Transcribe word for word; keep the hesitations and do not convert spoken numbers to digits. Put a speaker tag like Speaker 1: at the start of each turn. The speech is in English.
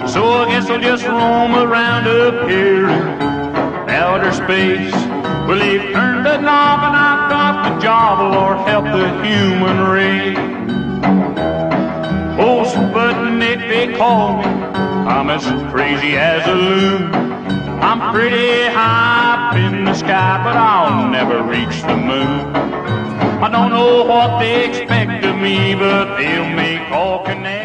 Speaker 1: So I guess I'll just roam around up here in outer space. Well, they've turned the knob and I've got the job, Lord, help the human race. Oh, Sputnik, they call me, I'm as crazy as a loon. I'm pretty high up in the sky, but I'll never reach the moon. I don't know what they expect of me, but they'll make all connections.